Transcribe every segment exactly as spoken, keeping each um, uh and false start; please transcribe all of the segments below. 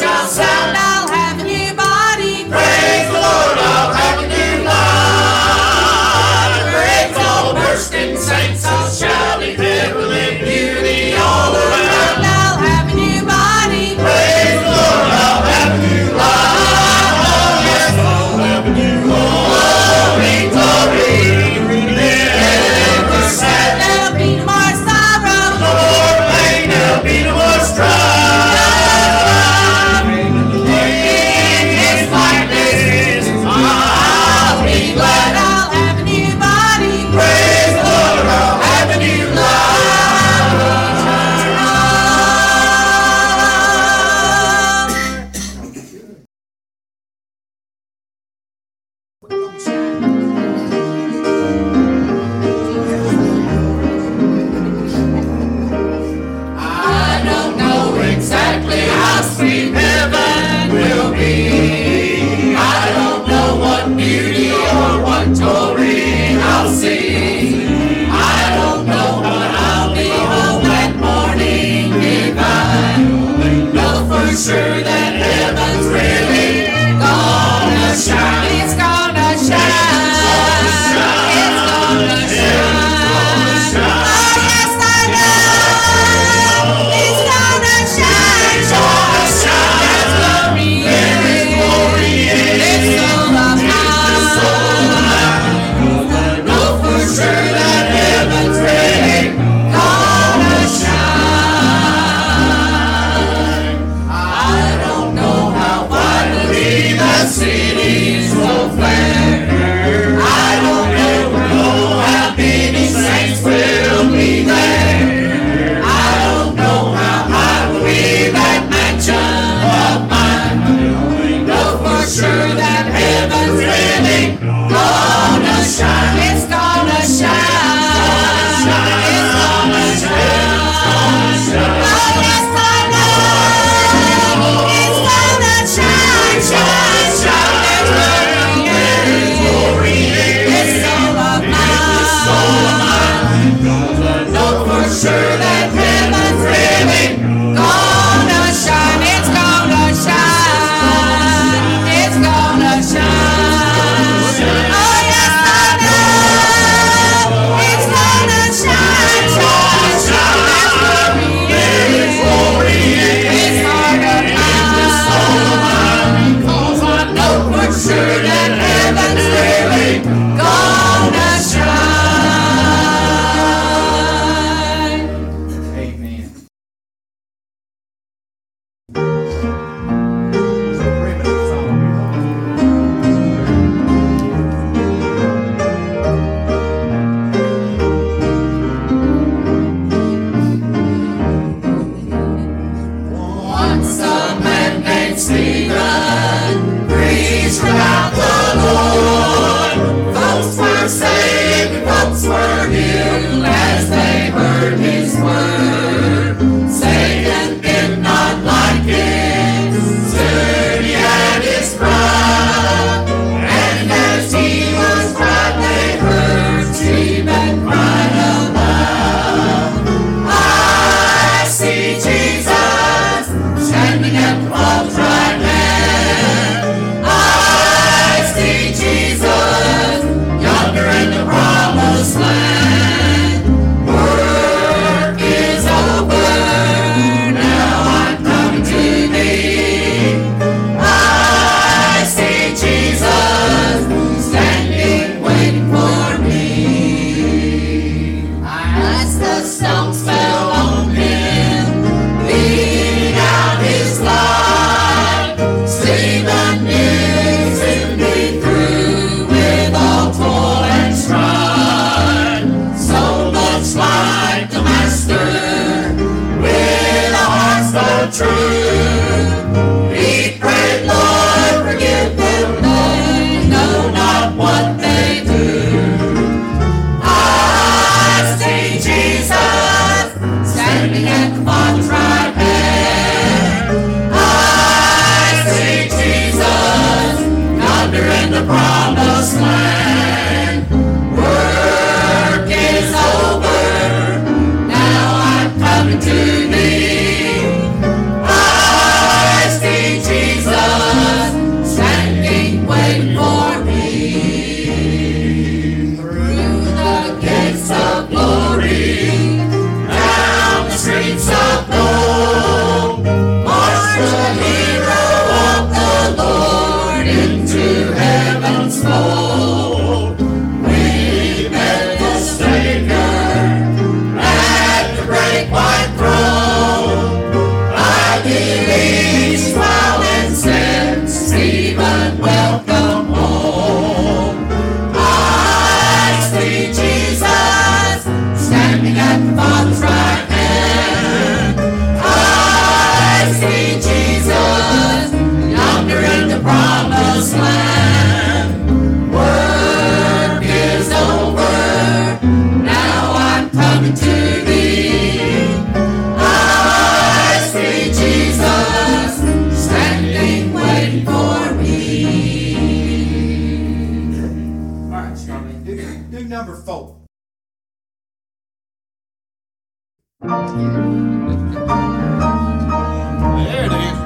shall sound. I'll have a new body. Praise the Lord, I'll have a new life. Praise all bursting saints, I'll shout in heavenly beauty all around. I'll have a new body. Praise the Lord, I'll have a new life. Oh yes, I'll have a new glory, glory. Never sad. There'll be no more sorrow. No more pain, there'll be no more strife. In His likeness, I'll be glad. I'll have a new body. Praise the Lord, I'll have a new I don't know exactly how sweet heaven will be. I don't know what beauty or what glory I'll see. I don't know what I'll behold that morning divine. Know for sure that heaven's really gonna shine. It's gonna shine. It's gonna shine. Oh, yes, I know. It's gonna shine. It's gonna shine. Glory There is glory in It's it. all of mine. Know for sure that heaven's really gonna shine. I don't know how widely the cities will flare. I don't know how many saints will be there. I don't know how high will be that mansion of mine. Know for sure that heaven's really gonna shine. It's gonna shine. It's gonna shine. Oh, yes, I know. It's gonna shine, shine, shine. There's glory in it. It's all of mine. Know for sure that heaven's really Gonna shine. It's gonna shine. It's gonna shine. Oh, yes, I know. It's gonna shine, shine, shine. There's glory in it. It's all of mine. Cause I know for sure that heaven's really gonna shine. Amen. Once a man named Stephen preached about the Lord. Folks were saved, folks were healed as they heard his word. Satan did not like it, stood he at his cry. And as he was cried, they heard Stephen cried aloud. I see Jesus standing at the Father's right hand. I see Jesus yonder in the promised land. Work is over, now I'm coming to thee. I see Jesus standing waiting for me. As the stones fell on him, bleeding out his life, Stephen knew to be through with all toil and strife. So much like the Master, with a heart so true, he prayed, Lord, forgive them, they know not what they do. I see Jesus standing at the Father's right hand. I see Jesus yonder in the promised land. Work is over, now I'm coming to thee. I There it is.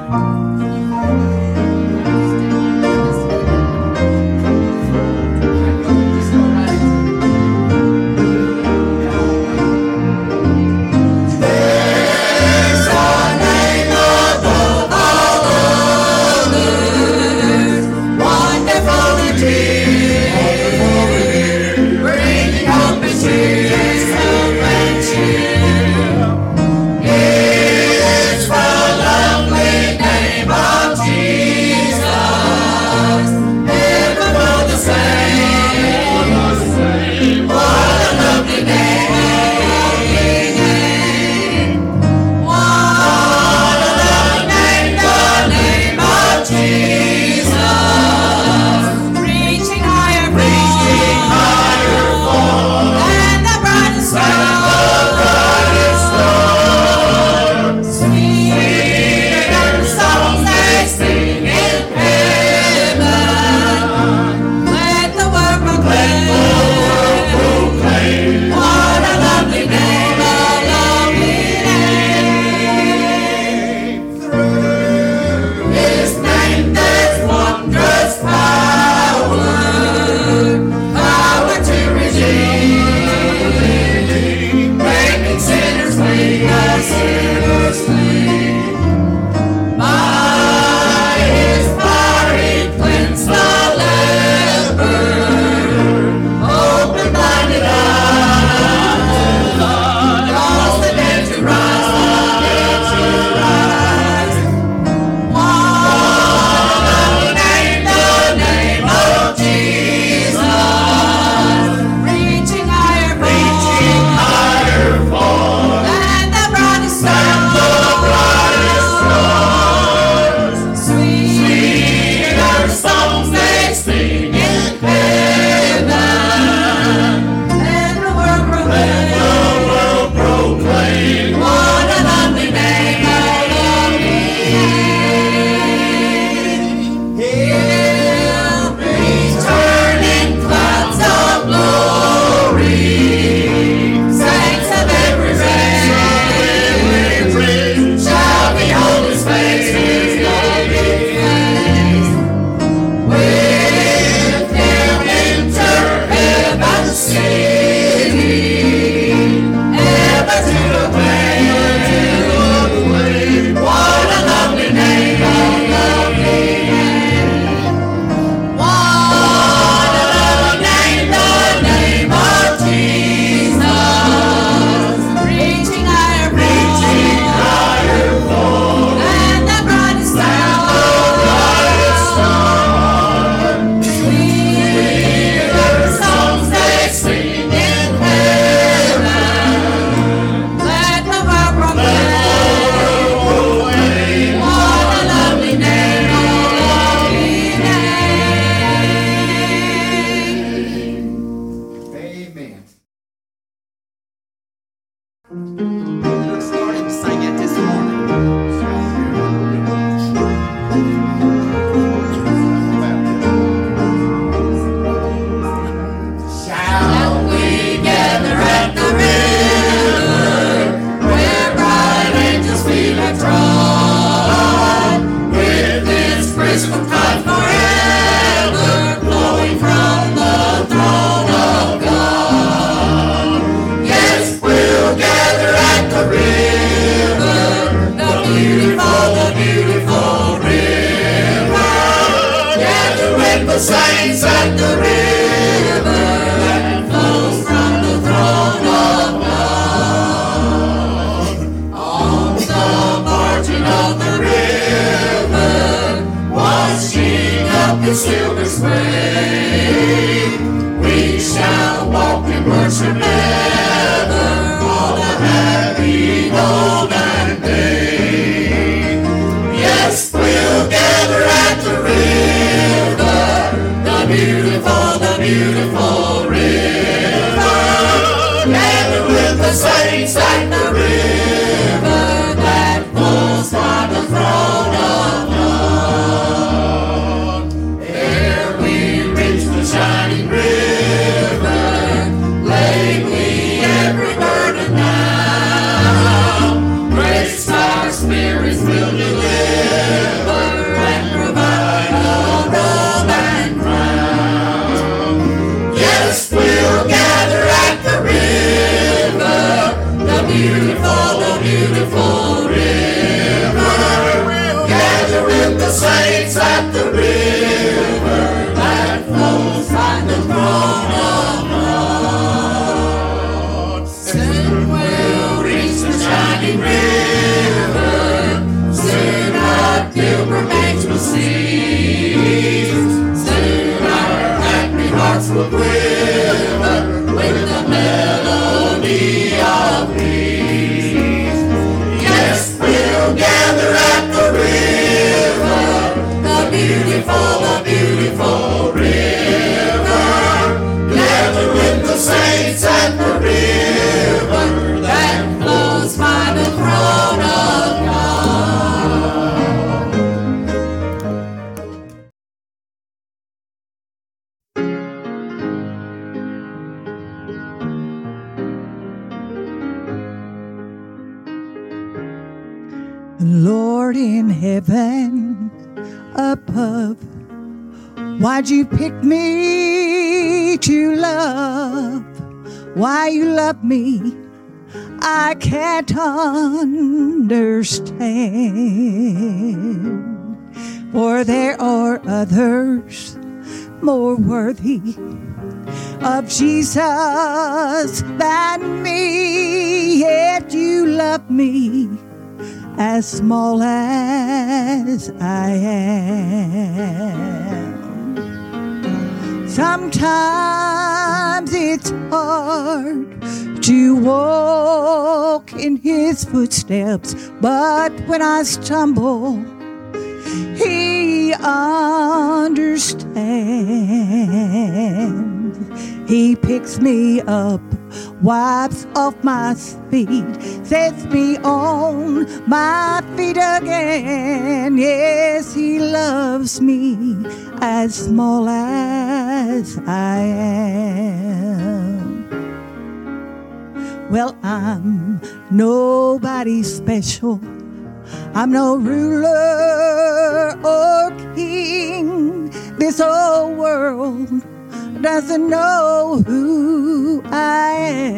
the saints at the river that flows from the throne of God. On the margin of the river, washing up the silver spray, we shall walk and worship ever all the happy golden day. Yes, we'll gather at the river, the beautiful, the beautiful river. Gather with the saints at the river that flows by the throne of God. Ere we reach the shining river, lay we every burden down. pilgrim banks will cease. Soon our happy hearts will quiver with the melody of peace. Yes, we'll gather at the river, the beautiful, the beautiful river. Gather with the saints at the river that flows by the throne of Lord in heaven above, why'd you pick me to love? Why you love me, I can't understand. For there are others more worthy of Jesus than me, yet you love me as small as I am. Sometimes it's hard to walk in his footsteps, but when I stumble, he understands. He picks me up, wipes off my feet, sets me on my feet again. Yes, he loves me as small as I am. Well, I'm nobody special. I'm no ruler or king. This old world doesn't know who I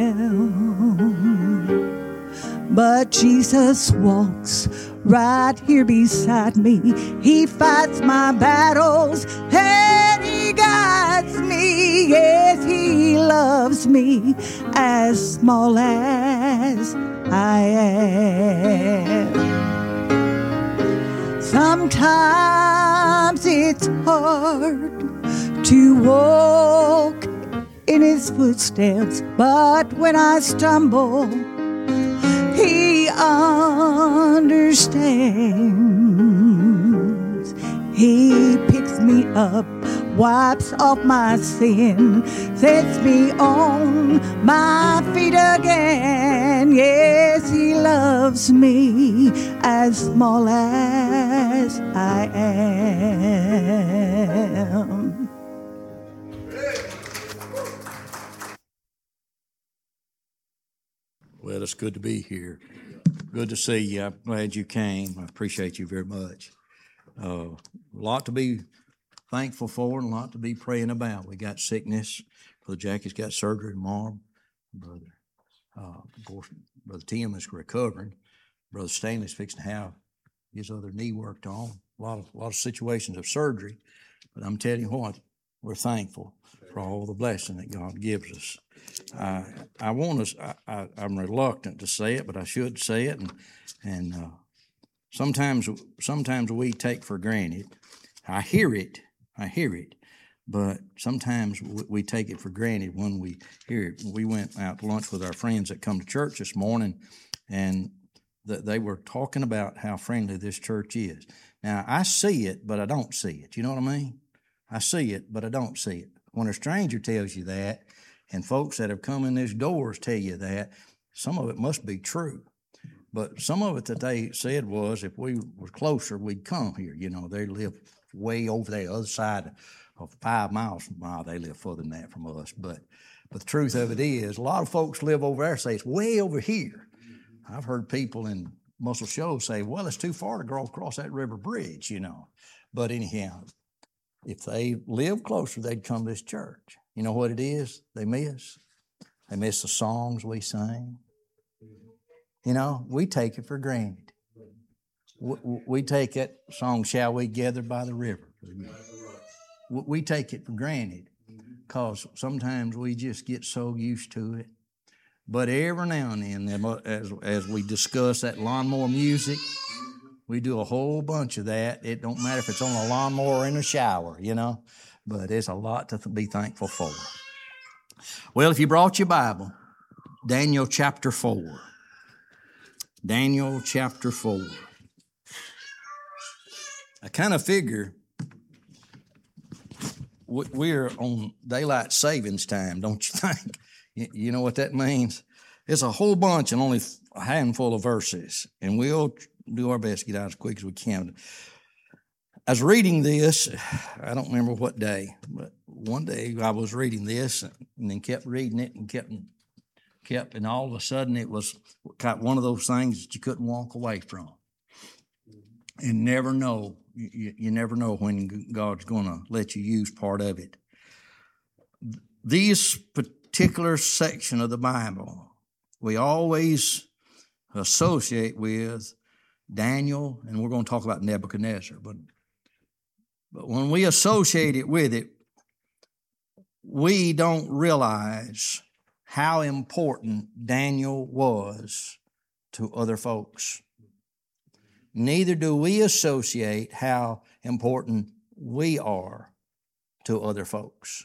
am. But Jesus walks right here beside me. He fights my battles and he guides me. Yes, he loves me as small as I am. Sometimes it's hard to walk in his footsteps, but when I stumble, he understands. He picks me up, wipes off my sin, sets me on my feet again. Yes, he loves me as small as I am. Well, it's good to be here. Good to see you. I'm glad you came. I appreciate you very much. Uh, a lot to be thankful for and a lot to be praying about. We got sickness. Brother Jackie's got surgery tomorrow. Brother, uh, of course, Brother Tim is recovering. Brother Stanley's fixing to have his other knee worked on. A lot of, a lot of situations of surgery. But I'm telling you what, we're thankful for all the blessing that God gives us. I, I want to, I, I, I'm reluctant to say it, but I should say it. And, and uh, sometimes, sometimes we take for granted. I hear it, I hear it, but sometimes we, we take it for granted when we hear it. We went out to lunch with our friends that come to church this morning, and th- they were talking about how friendly this church is. Now, I see it, but I don't see it. You know what I mean? I see it, but I don't see it. When a stranger tells you that, and folks that have come in these doors tell you that, some of it must be true. But some of it that they said was, if we were closer, we'd come here. You know, they live way over the other side of five miles from mile. They live further than that from us. But, but the truth of it is, a lot of folks live over there say it's way over here. I've heard people in Muscle Shoals say, well, it's too far to go across that river bridge, you know. But anyhow, if they live closer, they'd come to this church. You know what it is they miss? They miss the songs we sing. You know, we take it for granted. We, we take that song, Shall We Gather by the River. We take it for granted because sometimes we just get so used to it. But every now and then, as, as we discuss that lawnmower music, We do a whole bunch of that. It don't matter if it's on a lawnmower or in a shower, you know, but it's a lot to th- be thankful for. Well, if you brought your Bible, Daniel chapter four. Daniel chapter four. I kind of figure we're on daylight savings time, don't you think? You know what that means? It's a whole bunch and only a handful of verses, and we'll do our best to get out as quick as we can. I was reading this, I don't remember what day, but one day I was reading this and then kept reading it and kept, kept, and all of a sudden it was one of those things that you couldn't walk away from. And never know, you, you never know when God's going to let you use part of it. This particular section of the Bible, we always associate with Daniel, and we're going to talk about Nebuchadnezzar, but, but when we associate it with it, we don't realize how important Daniel was to other folks. Neither do we associate how important we are to other folks.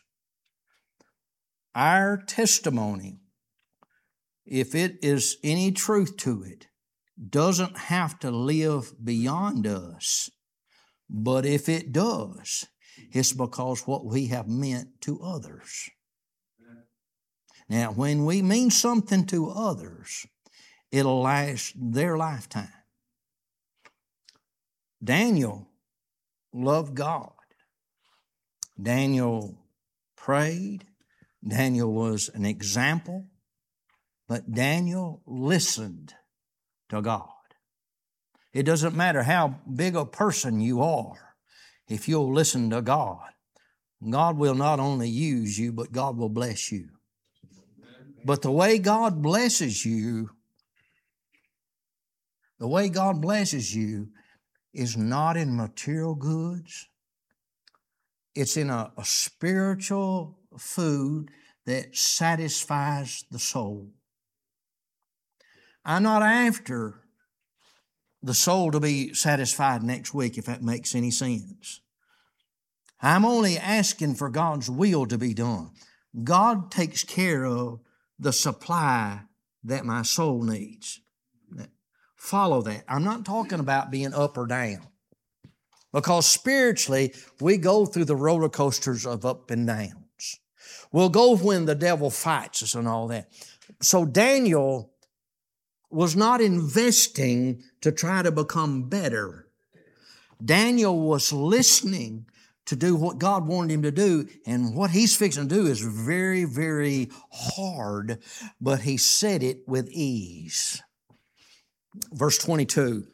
Our testimony, if it is any truth to it, doesn't have to live beyond us. But if it does, it's because what we have meant to others. Now, when we mean something to others, it'll last their lifetime. Daniel loved God. Daniel prayed. Daniel was an example. But Daniel listened to God. It doesn't matter how big a person you are, if you'll listen to God, God will not only use you, but God will bless you. But the way God blesses you, the way God blesses you is not in material goods. It's in a, a spiritual food that satisfies the soul. I'm not after the soul to be satisfied next week, if that makes any sense. I'm only asking for God's will to be done. God takes care of the supply that my soul needs. Follow that. I'm not talking about being up or down, because spiritually we go through the roller coasters of up and downs. We'll go when the devil fights us and all that. So Daniel was not investing to try to become better. Daniel was listening to do what God wanted him to do, and what he's fixing to do is very, very hard, but he said it with ease. Verse twenty-two.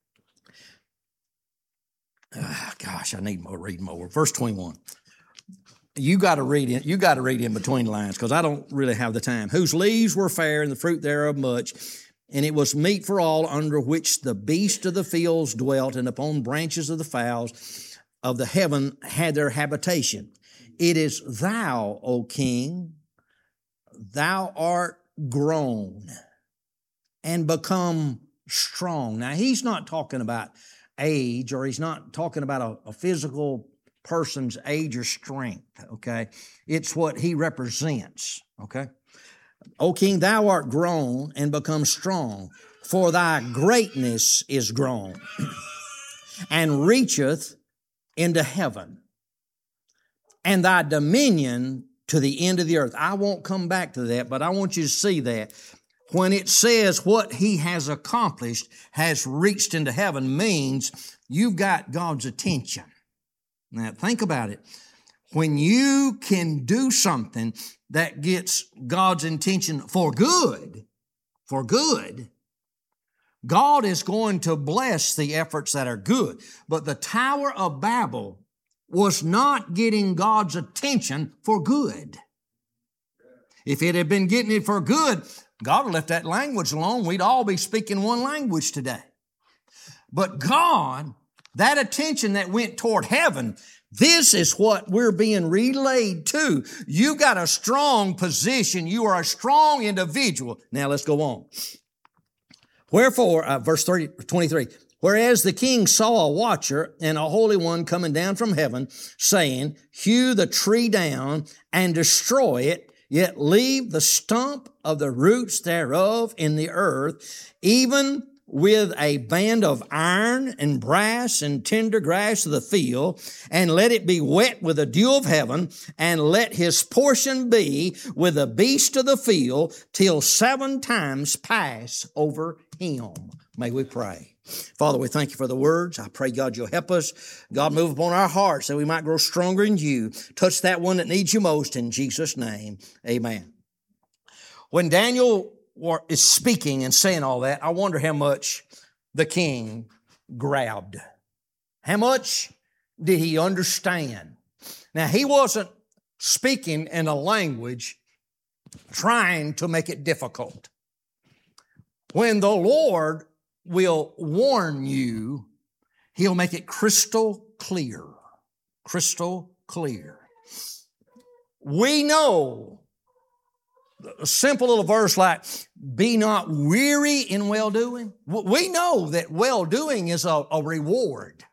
Ah, gosh, I need more, read more. Verse twenty-one. You got to read it. You got to read in between the lines, because I don't really have the time. Whose leaves were fair and the fruit thereof much, and it was meat for all, under which the beasts of the fields dwelt, and upon branches of the fowls of the heaven had their habitation. It is thou, O king, thou art grown and become strong. Now, he's not talking about age, or he's not talking about a, a physical person's age or strength, okay? It's what he represents, okay? O king, thou art grown and become strong, for thy greatness is grown and reacheth into heaven, and thy dominion to the end of the earth. I won't come back to that, but I want you to see that. When it says what he has accomplished has reached into heaven, means you've got God's attention. Now, think about it. When you can do something that gets God's intention for good, for good, God is going to bless the efforts that are good. But the Tower of Babel was not getting God's attention for good. If it had been getting it for good, God would have left that language alone. We'd all be speaking one language today. But God, that attention that went toward heaven, this is what we're being relayed to. You got a strong position. You are a strong individual. Now let's go on. Wherefore, uh, verse thirty, twenty-three, Whereas the king saw a watcher and a holy one coming down from heaven, saying, hew the tree down and destroy it, yet leave the stump of the roots thereof in the earth, even with a band of iron and brass and tender grass of the field, and let it be wet with the dew of heaven, and let his portion be with the beast of the field, till seven times pass over him. May we pray. Father, we thank you for the words. I pray, God, you'll help us. God, move upon our hearts that we might grow stronger in you. Touch that one that needs you most in Jesus' name. Amen. When Daniel is speaking and saying all that, I wonder how much the king grabbed. How much did he understand? Now, he wasn't speaking in a language trying to make it difficult. When the Lord will warn you, He'll make it crystal clear. Crystal clear. We know a simple little verse like, be not weary in well-doing. We know that well-doing is a, a reward.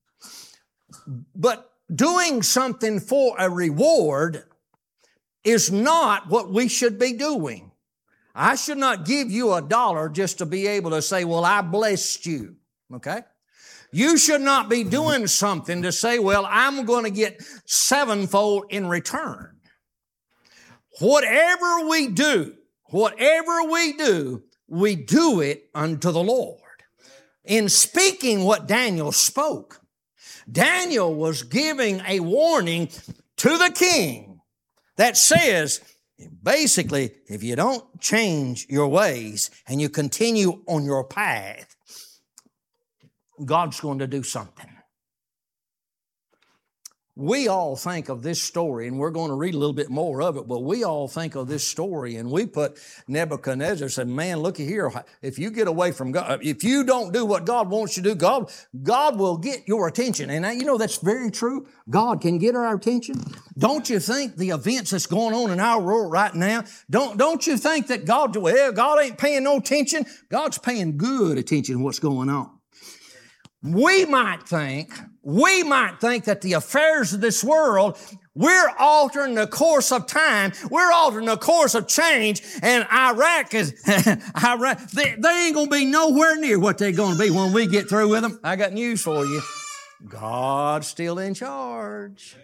But doing something for a reward is not what we should be doing. I should not give you a dollar just to be able to say, well, I blessed you, okay? You should not be doing something to say, well, I'm going to get sevenfold in return. Whatever we do, whatever we do, we do it unto the Lord. In speaking what Daniel spoke, Daniel was giving a warning to the king that says, basically, if you don't change your ways and you continue on your path, God's going to do something. We all think of this story, and we're going to read a little bit more of it, but we all think of this story, and we put Nebuchadnezzar and said, man, looky here, if you get away from God, if you don't do what God wants you to do, God, God will get your attention. And you know, that's very true. God can get our attention. Don't you think the events that's going on in our world right now, don't, don't you think that God, well, God ain't paying no attention? God's paying good attention to what's going on. We might think, we might think that the affairs of this world, we're altering the course of time, we're altering the course of change, and Iraq is, Iraq, they, they ain't going to be nowhere near what they're going to be when we get through with them. I got news for you. God's still in charge.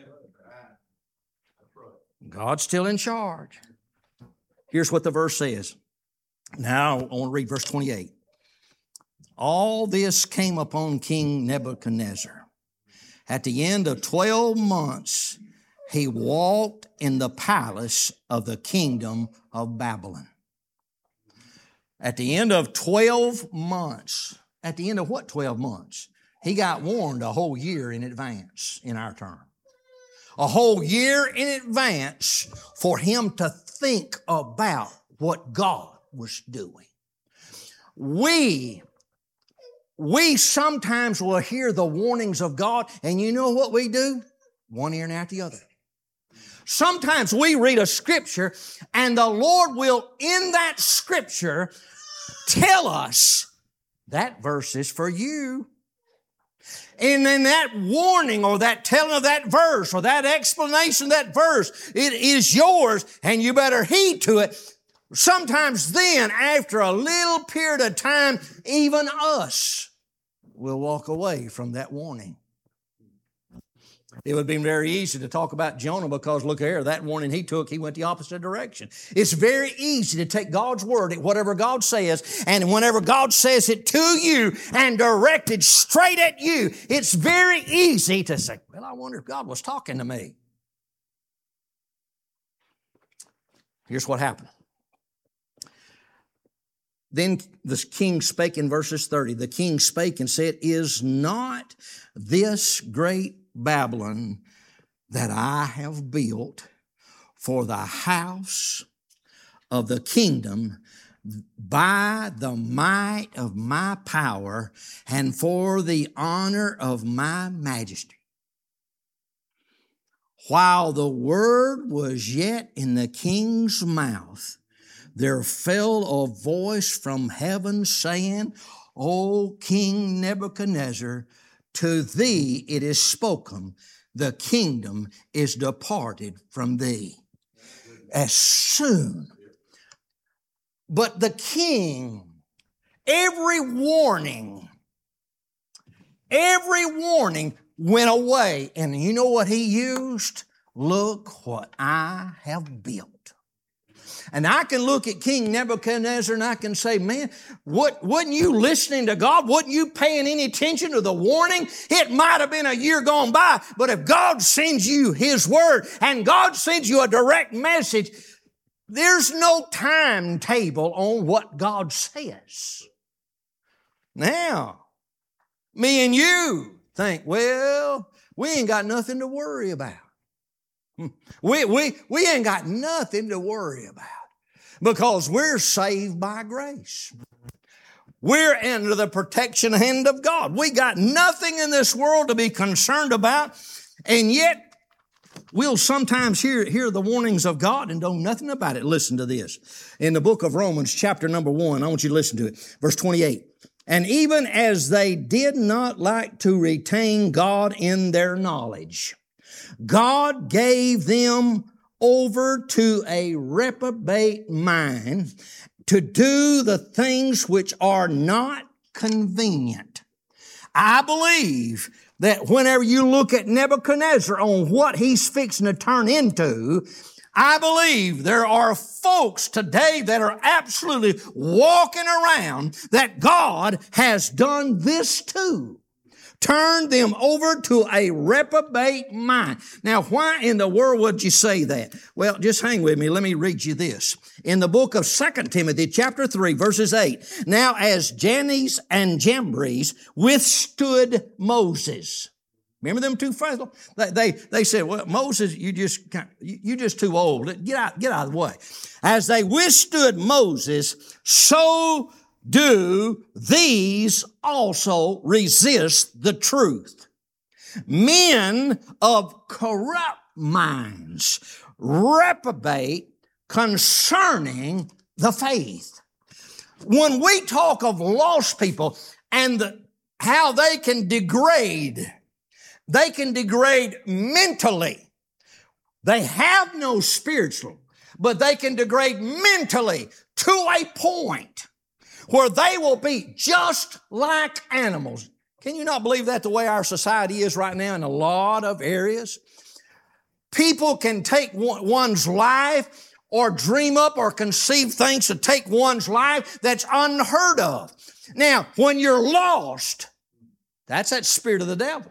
God's still in charge. Here's what the verse says. Now, I want to read verse twenty-eight. All this came upon King Nebuchadnezzar. At the end of twelve months, he walked in the palace of the kingdom of Babylon. At the end of twelve months, at the end of what twelve months? He got warned a whole year in advance in our term. A whole year in advance for him to think about what God was doing. We We sometimes will hear the warnings of God, and you know what we do? One ear and out the other. Sometimes we read a scripture, and the Lord will, in that scripture, tell us, that verse is for you. And in that warning or that telling of that verse or that explanation of that verse, it is yours, and you better heed to it. Sometimes then, after a little period of time, even us will walk away from that warning. It would be very easy to talk about Jonah because, look here, that warning he took, he went the opposite direction. It's very easy to take God's word at whatever God says, and whenever God says it to you and directed straight at you, it's very easy to say, well, I wonder if God was talking to me. Here's what happened. Then the king spake in verses thirty. The king spake and said, is not this great Babylon that I have built for the house of the kingdom by the might of my power and for the honor of my majesty? While the word was yet in the king's mouth, there fell a voice from heaven saying, O King Nebuchadnezzar, to thee it is spoken, the kingdom is departed from thee. As soon. But the king, every warning, every warning went away. And you know what he used? Look what I have built. And I can look at King Nebuchadnezzar and I can say, man, what, wasn't you listening to God? Wasn't you paying any attention to the warning? It might have been a year gone by, but if God sends you His Word and God sends you a direct message, there's no timetable on what God says. Now, me and you think, well, we ain't got nothing to worry about. We, we, we ain't got nothing to worry about because we're saved by grace. We're under the protection hand of God. We got nothing in this world to be concerned about, and yet we'll sometimes hear, hear the warnings of God and know nothing about it. Listen to this. In the book of Romans, chapter number one, I want you to listen to it. Verse twenty-eight. And even as they did not like to retain God in their knowledge, God gave them over to a reprobate mind to do the things which are not convenient. I believe that whenever you look at Nebuchadnezzar on what he's fixing to turn into, I believe there are folks today that are absolutely walking around that God has done this to. Turned them over to a reprobate mind. Now, why in the world would you say that? Well, just hang with me. Let me read you this. In the book of Second Timothy, chapter three, verses eight. Now, as Jannes and Jambres withstood Moses. Remember them two fellows? They, they, they said, well, Moses, you just, you just too old. Get out, get out of the way. As they withstood Moses, so do these also resist the truth. Men of corrupt minds reprobate concerning the faith. When we talk of lost people and the, how they can degrade, they can degrade mentally. They have no spiritual, but they can degrade mentally to a point where they will be just like animals. Can you not believe that the way our society is right now in a lot of areas? People can take one's life or dream up or conceive things to take one's life that's unheard of. Now, when you're lost, that's that spirit of the devil.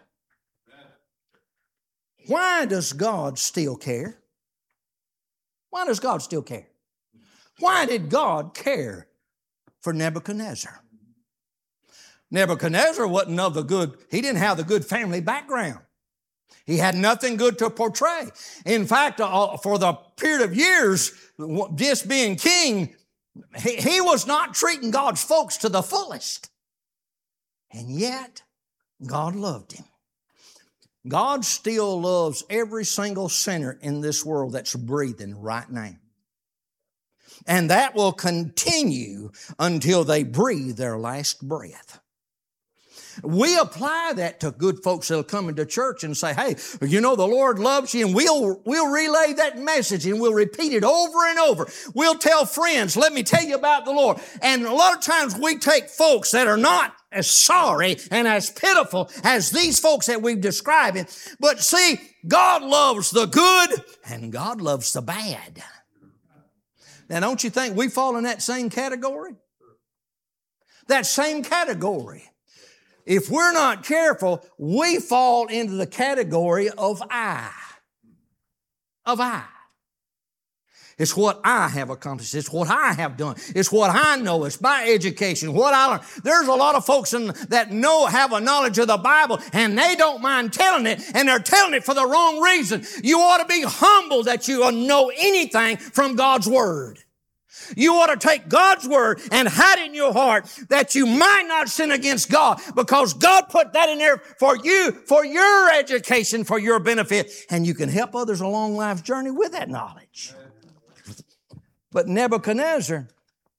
Why does God still care? Why does God still care? Why did God care for Nebuchadnezzar? Nebuchadnezzar wasn't of the good, he didn't have the good family background. He had nothing good to portray. In fact, uh, for the period of years, just being king, he, he was not treating God's folks to the fullest. And yet, God loved him. God still loves every single sinner in this world that's breathing right now. And that will continue until they breathe their last breath. We apply that to good folks that'll come into church and say, hey, you know, the Lord loves you, and we'll, we'll relay that message and we'll repeat it over and over. We'll tell friends, let me tell you about the Lord. And a lot of times we take folks that are not as sorry and as pitiful as these folks that we've described it. But see, God loves the good and God loves the bad. Now, don't you think we fall in that same category? That same category. If we're not careful, we fall into the category of I. Of I. It's what I have accomplished. It's what I have done. It's what I know. It's my education, what I learned. There's a lot of folks in, that know, have a knowledge of the Bible, and they don't mind telling it, and they're telling it for the wrong reason. You ought to be humble that you know anything from God's Word. You ought to take God's Word and hide it in your heart that you might not sin against God, because God put that in there for you, for your education, for your benefit, and you can help others along life's journey with that knowledge. But Nebuchadnezzar,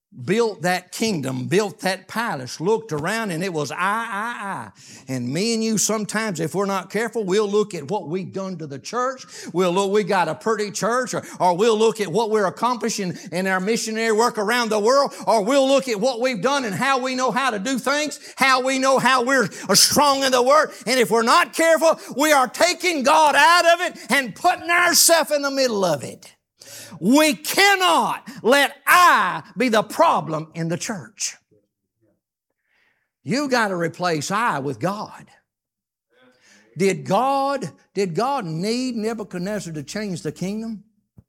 built that kingdom, built that palace, looked around, and it was I, I, I. And me and you sometimes, if we're not careful, we'll look at what we've done to the church. We'll look, we got a pretty church, or, or we'll look at what we're accomplishing in our missionary work around the world, or we'll look at what we've done and how we know how to do things, how we know how we're strong in the Word. And if we're not careful, we are taking God out of it and putting ourselves in the middle of it. We cannot let I be the problem in the church. You got to replace I with God. Did God, did God need Nebuchadnezzar to change the kingdom?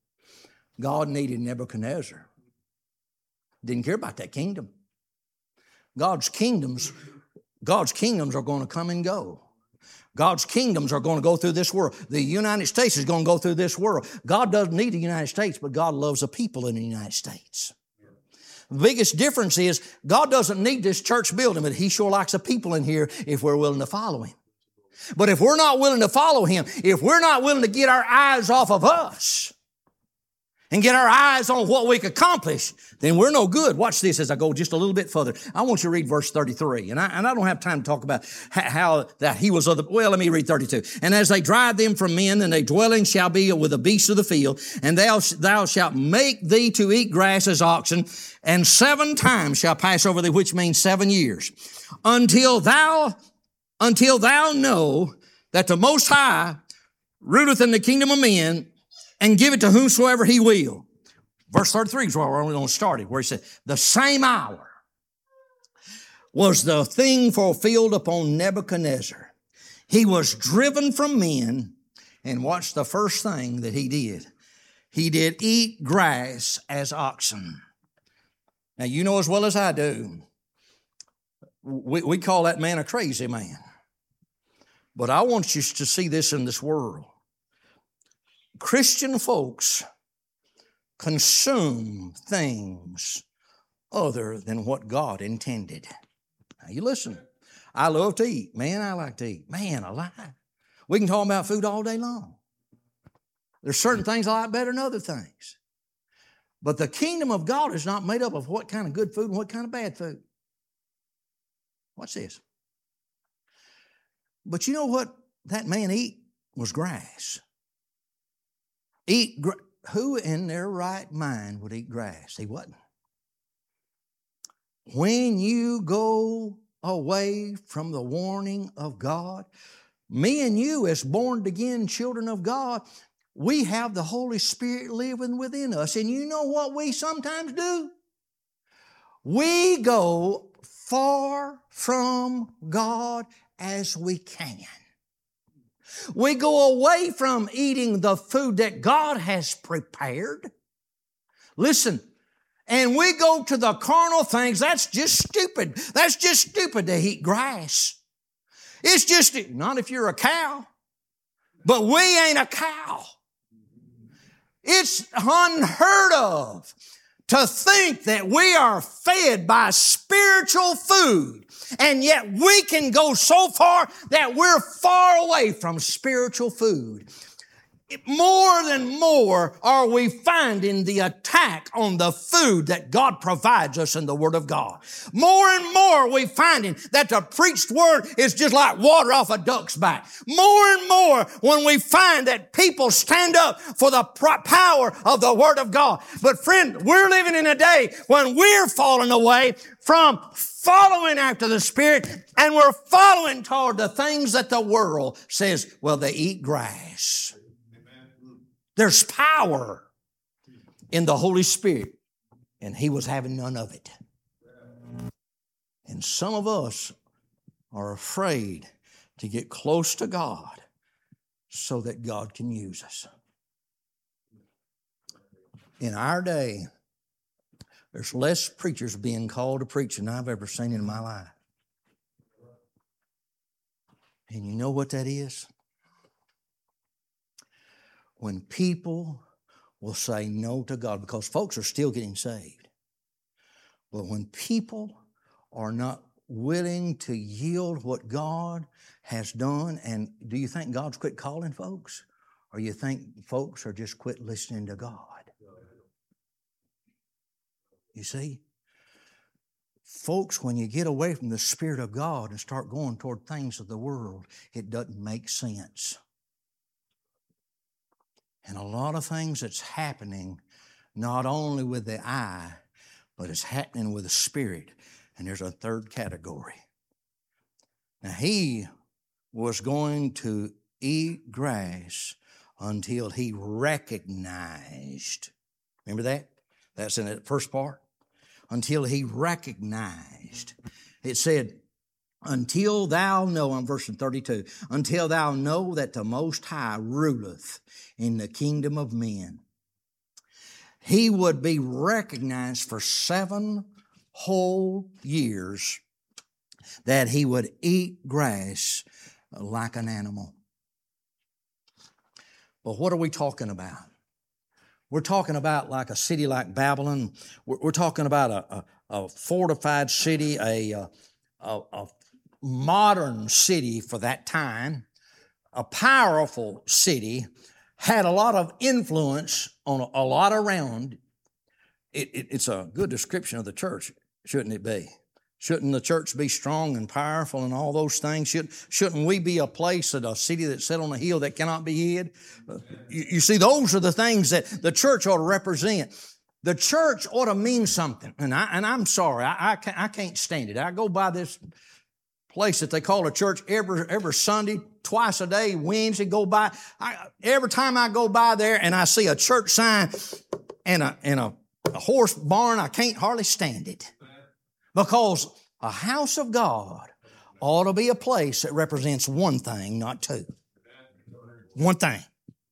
God needed Nebuchadnezzar. Didn't care about that kingdom. God's kingdoms, God's kingdoms are going to come and go. God's kingdoms are going to go through this world. The United States is going to go through this world. God doesn't need the United States, but God loves the people in the United States. The biggest difference is God doesn't need this church building, but He sure likes the people in here if we're willing to follow Him. But if we're not willing to follow Him, if we're not willing to get our eyes off of us and get our eyes on what we can accomplish, then we're no good. Watch this as I go just a little bit further. I want you to read verse thirty-three. And I, and I don't have time to talk about how that he was of the, well, let me read thirty-two. And as they drive them from men, and their dwelling shall be with the beasts of the field, and thou, thou shalt make thee to eat grass as oxen, and seven times shall pass over thee, which means seven years, until thou, until thou know that the Most High ruleth in the kingdom of men, and give it to whomsoever He will. Verse thirty-three is where we're only going to start it, where He said, the same hour was the thing fulfilled upon Nebuchadnezzar. He was driven from men, and watch the first thing that he did. He did eat grass as oxen. Now, you know as well as I do, we, we call that man a crazy man. But I want you to see this in this world. Christian folks consume things other than what God intended. Now you listen. I love to eat. Man, I like to eat. Man, alive. We can talk about food all day long. There's certain things I like better than other things. But the kingdom of God is not made up of what kind of good food and what kind of bad food. Watch this. But you know what that man ate was grass. Eat gra- Who in their right mind would eat grass? He wasn't. When you go away from the warning of God, me and you as born again children of God, we have the Holy Spirit living within us. And you know what we sometimes do? We go far from God as we can. We go away from eating the food that God has prepared. Listen, and we go to the carnal things. That's just stupid. That's just stupid to eat grass. It's just, not if you're a cow, but we ain't a cow. It's unheard of to think that we are fed by spiritual food, and yet we can go so far that we're far away from spiritual food. More than more are we finding the attack on the food that God provides us in the Word of God. More and more are we finding that the preached Word is just like water off a duck's back. More and more when we find that people stand up for the power of the Word of God. But friend, we're living in a day when we're falling away from following after the Spirit, and we're following toward the things that the world says, well, they eat grass. There's power in the Holy Spirit, and he was having none of it. And some of us are afraid to get close to God so that God can use us. In our day, there's less preachers being called to preach than I've ever seen in my life. And you know what that is? When people will say no to God, because folks are still getting saved. But when people are not willing to yield what God has done, and do you think God's quit calling folks? Or you think folks are just quit listening to God? You see? Folks, when you get away from the Spirit of God and start going toward things of the world, it doesn't make sense. And a lot of things that's happening, not only with the eye, but it's happening with the Spirit. And there's a third category. Now, he was going to eat grass until he recognized. Remember that? That's in the first part. Until he recognized. It said, until thou know, I'm verse thirty-two, until thou know that the Most High ruleth in the kingdom of men. He would be recognized for seven whole years that he would eat grass like an animal. Well, what are we talking about? We're talking about like a city like Babylon. We're, we're talking about a, a, a fortified city, a, a, a modern city for that time, a powerful city, had a lot of influence on a, a lot around. It, it, it's a good description of the church, shouldn't it be? Shouldn't the church be strong and powerful and all those things? Should, shouldn't we be a place, a city that's set on a hill that cannot be hid? Uh, you, you see, those are the things that the church ought to represent. The church ought to mean something. And, I, and I'm sorry, I, I, can't, I can't stand it. I go by this place that they call a church every, every Sunday, twice a day, Wednesday, go by. I, every time I go by there and I see a church sign and a, and a, a horse barn, I can't hardly stand it. Because a house of God ought to be a place that represents one thing, not two. One thing.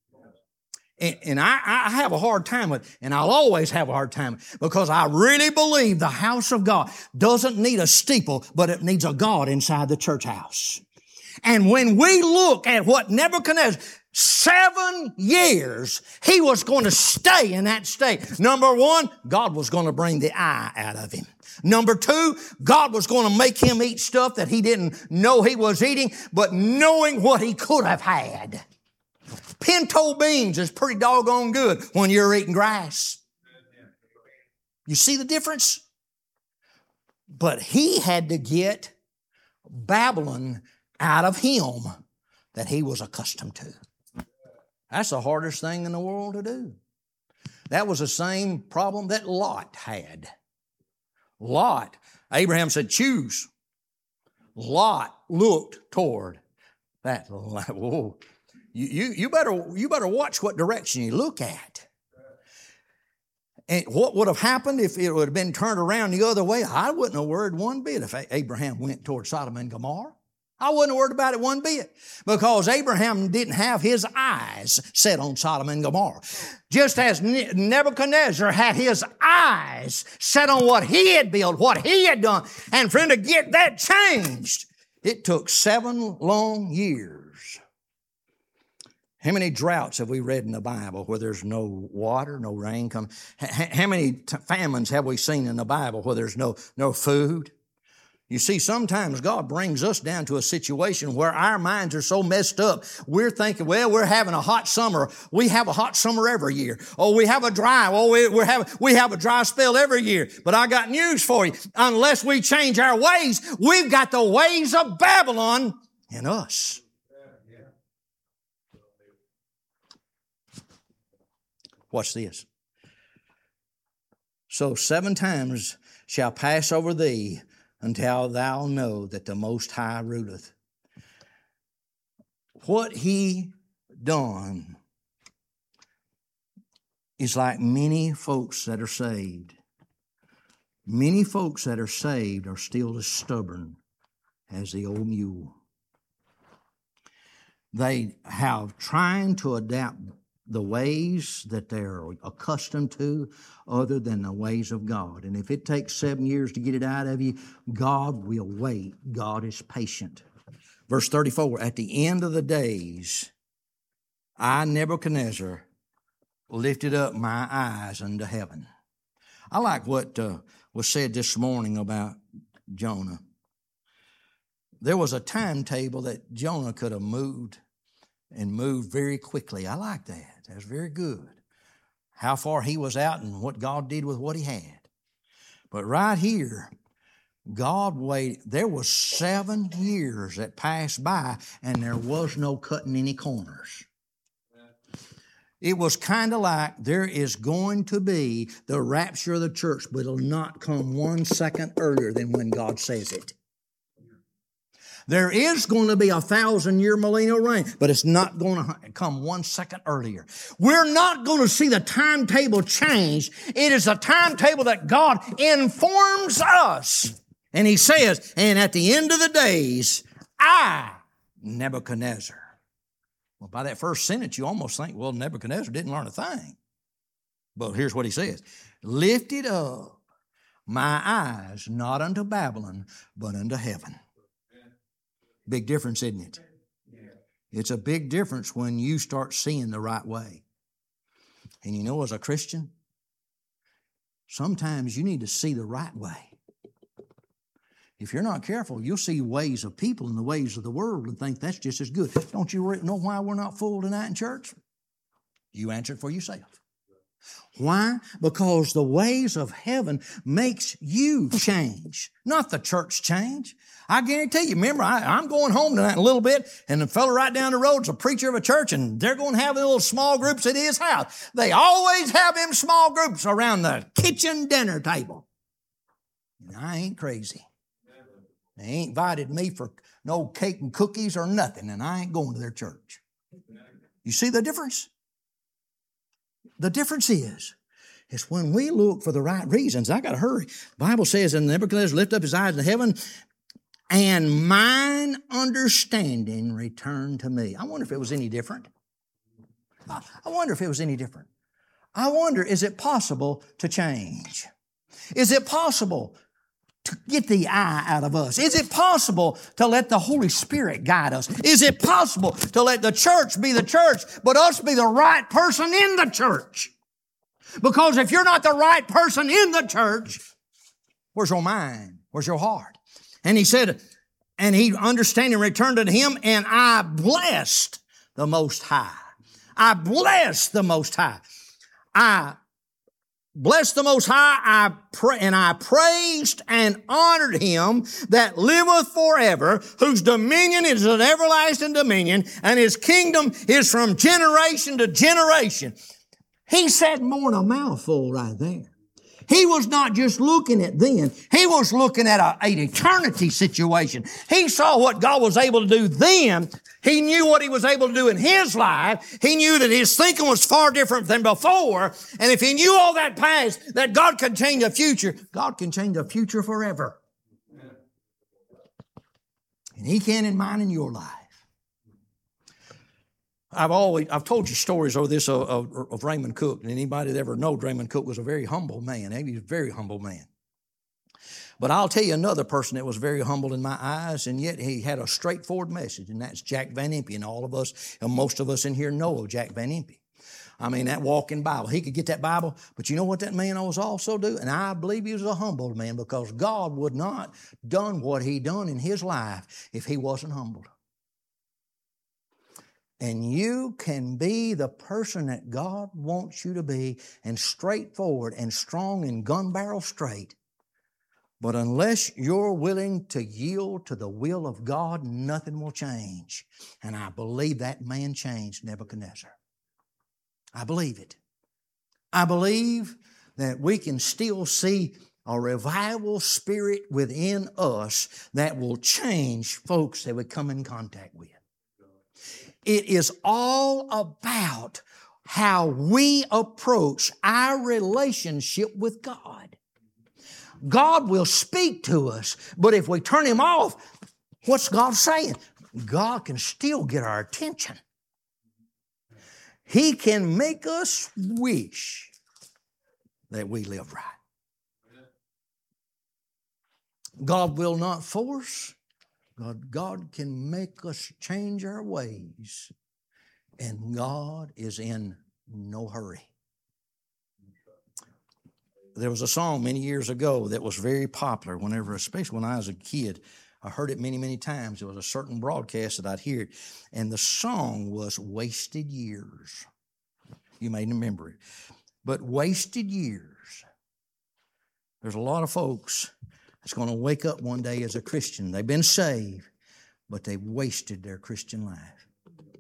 And, and I, I have a hard time with it, and I'll always have a hard time because I really believe the house of God doesn't need a steeple, but it needs a God inside the church house. And when we look at what Nebuchadnezzar, seven years, he was going to stay in that state. Number one, God was going to bring the eye out of him. Number two, God was going to make him eat stuff that he didn't know he was eating, but knowing what he could have had. Pinto beans is pretty doggone good when you're eating grass. You see the difference? But he had to get Babylon out of him that he was accustomed to. That's the hardest thing in the world to do. That was the same problem that Lot had. Lot, Abraham said, choose. Lot looked toward that. Whoa. You, you, you, better, you better watch what direction you look at. And what would have happened if it would have been turned around the other way? I wouldn't have worried one bit if Abraham went toward Sodom and Gomorrah. I wouldn't have worried about it one bit because Abraham didn't have his eyes set on Sodom and Gomorrah. Just as Nebuchadnezzar had his eyes set on what he had built, what he had done. And for him to get that changed, it took seven long years. How many droughts have we read in the Bible where there's no water, no rain coming? How many t- famines have we seen in the Bible where there's no, no food? You see, sometimes God brings us down to a situation where our minds are so messed up, we're thinking, well, we're having a hot summer. We have a hot summer every year. Oh, we have a dry, oh, we, we're having, we have a dry spell every year. But I got news for you. Unless we change our ways, we've got the ways of Babylon in us. Watch this. So seven times shall pass over thee until thou know that the Most High ruleth. What he done is like many folks that are saved. Many folks that are saved are still as stubborn as the old mule. They have trying to adapt the ways that they're accustomed to other than the ways of God. And if it takes seven years to get it out of you, God will wait. God is patient. Verse thirty-four, at the end of the days, I, Nebuchadnezzar, lifted up my eyes unto heaven. I like what uh, was said this morning about Jonah. There was a timetable that Jonah could have moved and moved very quickly. I like that. That's very good. How far he was out and what God did with what he had. But right here, God waited. There was seven years that passed by and there was no cutting any corners. It was kind of like there is going to be the rapture of the church, but it'll not come one second earlier than when God says it. There is going to be a thousand-year millennial reign, but it's not going to come one second earlier. We're not going to see the timetable change. It is a timetable that God informs us. And He says, and at the end of the days, I, Nebuchadnezzar. Well, by that first sentence, you almost think, well, Nebuchadnezzar didn't learn a thing. But here's what he says. Lifted up my eyes not unto Babylon, but unto heaven. Big difference, isn't it? It's a big difference when you start seeing the right way. And you know, as a Christian, sometimes you need to see the right way. If you're not careful, you'll see ways of people and the ways of the world and think that's just as good. Don't you know why we're not full tonight in church? You answer it for yourself. Why? Because the ways of heaven makes you change, not the church change. I guarantee you, remember, I, I'm going home tonight in a little bit, and the fellow right down the road is a preacher of a church, and they're going to have little small groups at his house. They always have them small groups around the kitchen dinner table. And I ain't crazy. They ain't invited me for no cake and cookies or nothing, and I ain't going to their church. You see the difference? The difference is, is when we look for the right reasons. I got to hurry. The Bible says, and Nebuchadnezzar lifted up his eyes to heaven, and mine understanding returned to me. I wonder if it was any different. I wonder if it was any different. I wonder, is it possible to change? Is it possible to get the eye out of us? Is it possible to let the Holy Spirit guide us? Is it possible to let the church be the church, but us be the right person in the church? Because if you're not the right person in the church, where's your mind? Where's your heart? And he said, and he understanding returned unto him, and I blessed the Most High. I blessed the Most High. I Bless the Most High, I pray, and I praised and honored Him that liveth forever, whose dominion is an everlasting dominion, and His kingdom is from generation to generation. He said more than a mouthful right there. He was not just looking at then. He was looking at a, an eternity situation. He saw what God was able to do then. He knew what He was able to do in His life. He knew that His thinking was far different than before. And if He knew all that past, that God can change the future, God can change the future forever. And He can in mine and your life. I've always, I've told you stories over this of, of, of Raymond Cook. And anybody that ever knowed Raymond Cook was a very humble man. He was a very humble man. But I'll tell you another person that was very humble in my eyes, and yet he had a straightforward message, and that's Jack Van Impe. And all of us, and most of us in here know of Jack Van Impe. I mean, that walking Bible. He could get that Bible, but you know what that man was also do? And I believe he was a humble man, because God would not done what He done in his life if he wasn't humbled. And you can be the person that God wants you to be, and straightforward and strong and gun barrel straight. But unless you're willing to yield to the will of God, nothing will change. And I believe that man changed Nebuchadnezzar. I believe it. I believe that we can still see a revival spirit within us that will change folks that we come in contact with. It is all about how we approach our relationship with God. God will speak to us, but if we turn Him off, what's God saying? God can still get our attention. He can make us wish that we live right. God will not force. God, God can make us change our ways, and God is in no hurry. There was a song many years ago that was very popular whenever, especially when I was a kid. I heard it many, many times. There was a certain broadcast that I'd hear it, and the song was Wasted Years. You may remember it. But wasted years. There's a lot of folks that's going to wake up one day as a Christian. They've been saved, but they've wasted their Christian life.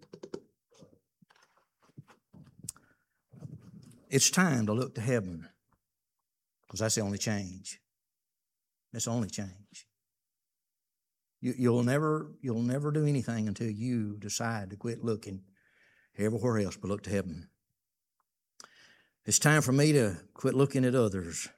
It's time to look to heaven, because that's the only change. That's the only change. You, you'll never, you'll never do anything until you decide to quit looking everywhere else but look to heaven. It's time for me to quit looking at others.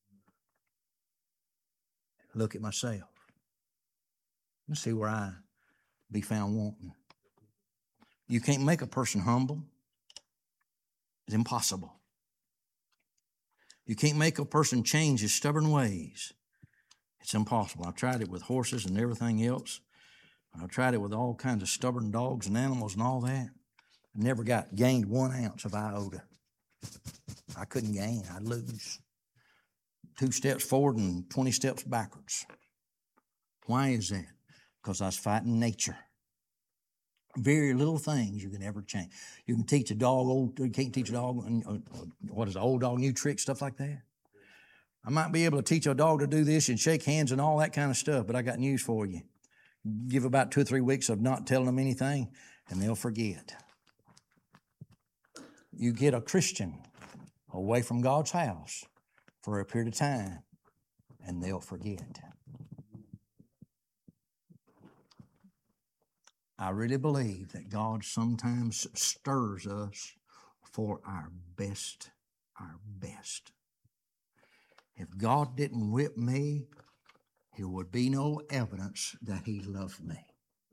Look at myself and see where I be found wanting. You can't make a person humble. It's impossible. You can't make a person change his stubborn ways. It's impossible. I've tried it with horses and everything else. I've tried it with all kinds of stubborn dogs and animals and all that. I never got gained one ounce of iota. I couldn't gain. I'd lose. Two steps forward and twenty steps backwards. Why is that? Because I was fighting nature. Very little things you can ever change. You can teach a dog old. You can't teach a dog uh, what is it, old dog new tricks, stuff like that. I might be able to teach a dog to do this and shake hands and all that kind of stuff, but I got news for you. Give about two or three weeks of not telling them anything, and they'll forget. You get a Christian away from God's house for a period of time, and they'll forget. I really believe that God sometimes stirs us for our best, our best. If God didn't whip me, there would be no evidence that He loved me.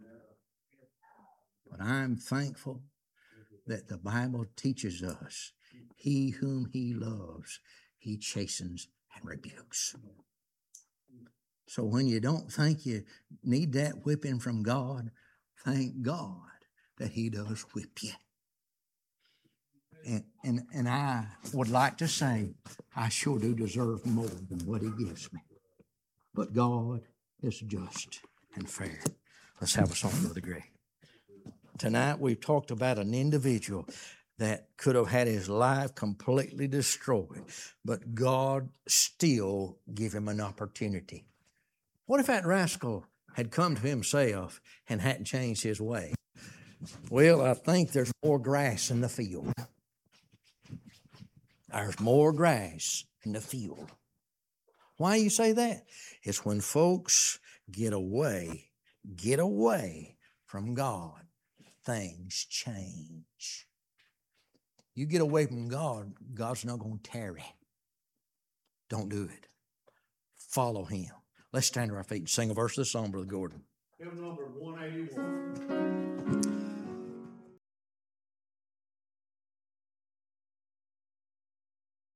But I'm thankful that the Bible teaches us, He whom He loves, He chastens and rebukes. So when you don't think you need that whipping from God, thank God that He does whip you. And, and, and I would like to say, I sure do deserve more than what He gives me. But God is just and fair. Let's have a song, Brother Gray. Tonight we've talked about an individual that could have had his life completely destroyed, but God still gave him an opportunity. What if that rascal had come to himself and hadn't changed his way? Well, I think there's more grass in the field. There's more grass in the field. Why you say that? It's when folks get away, get away from God, things change. You get away from God, God's not going to tarry. Don't do it. Follow Him. Let's stand to our feet and sing a verse of the song, Brother Gordon.